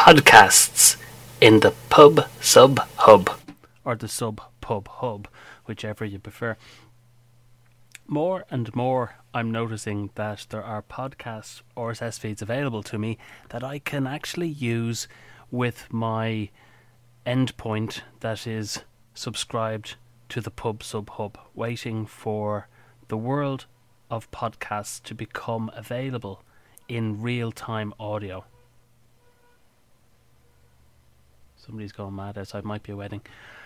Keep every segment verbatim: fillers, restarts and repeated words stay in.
podcasts in the Pub Sub Hub, or the Sub Pub Hub, whichever you prefer. More and more I'm noticing that there are podcast R S S feeds available to me that I can actually use with my endpoint that is subscribed to the Pub Sub Hub, waiting for the world of podcasts to become available in real-time audio. Somebody's going mad outside, might be a wedding.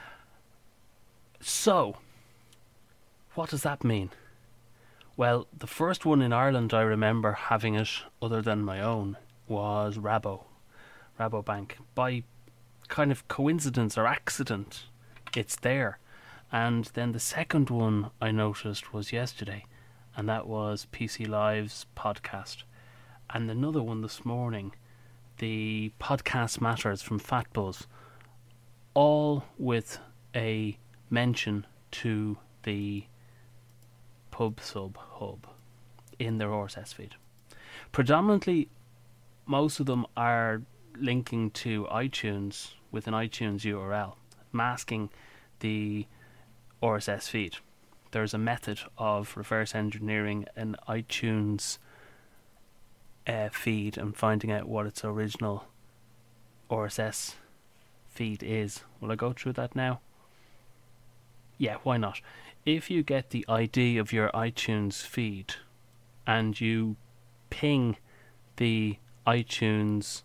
So, what does that mean? Well, the first one in Ireland I remember having it, other than my own, was Rabo, Rabobank. By kind of coincidence or accident, it's there. And then the second one I noticed was yesterday, and that was P C Live's podcast. And another one this morning, the Podcast Matters from Fatbuzz, all with a mention to the Pub Sub Hub in their R S S feed. Predominantly, most of them are linking to iTunes with an iTunes U R L, masking the R S S feed. There's a method of reverse engineering an iTunes uh, feed and finding out what its original R S S feed is. Will I go through that now? Yeah, why not? If you get the I D of your iTunes feed and you ping the iTunes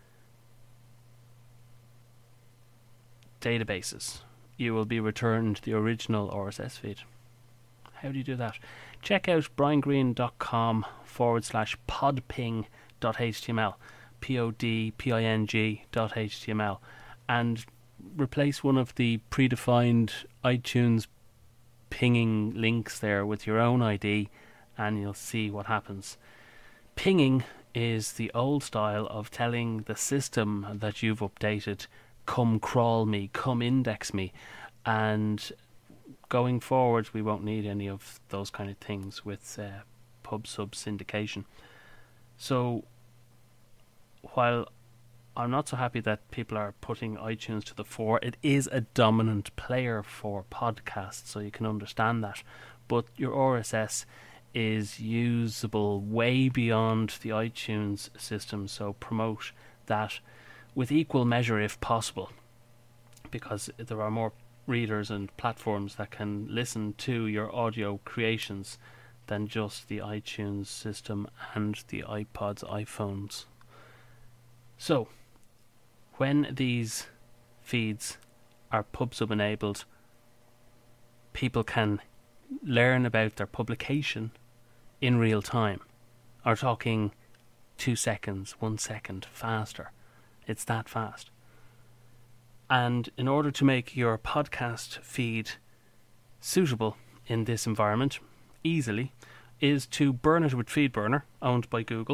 databases, you will be returned the original R S S feed. How do you do that? Check out briangreen.com forward slash podping.html, P O D P I N G dot H T M L, and replace one of the predefined iTunes pinging links there with your own I D, and you'll see what happens. Pinging is the old style of telling the system that you've updated, come crawl me, come index me, and going forward we won't need any of those kind of things with uh, pub sub syndication. So while I'm not so happy that people are putting iTunes to the fore, it is a dominant player for podcasts, so you can understand that. But your R S S is usable way beyond the iTunes system, so promote that with equal measure if possible, because there are more readers and platforms that can listen to your audio creations than just the iTunes system and the iPods, iPhones. So, when these feeds are PubSub enabled, people can learn about their publication in real time. Are talking two seconds, one second faster. It's that fast. And in order to make your podcast feed suitable in this environment, easily, is to burn it with FeedBurner, owned by Google,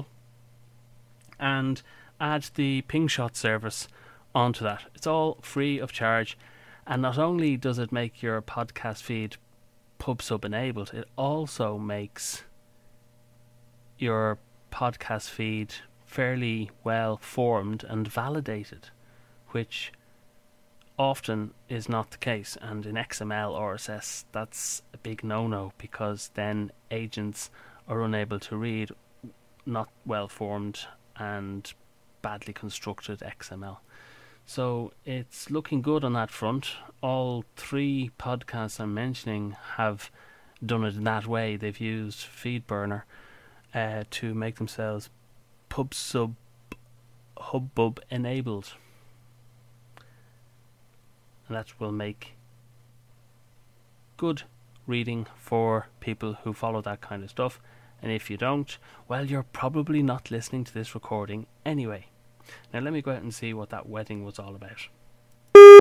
and add the PingShot service onto that. It's all free of charge, and not only does it make your podcast feed PubSub enabled, it also makes your podcast feed fairly well formed and validated, which often is not the case. And in X M L R S S, that's a big no-no, because then agents are unable to read not well formed and badly constructed X M L. So it's looking good on that front. All three podcasts I'm mentioning have done it in that way. They've used FeedBurner uh, to make themselves PubSub Hubbub enabled, and that will make good reading for people who follow that kind of stuff. And if you don't, well, you're probably not listening to this recording anyway. Now let me go out and see what that wedding was all about.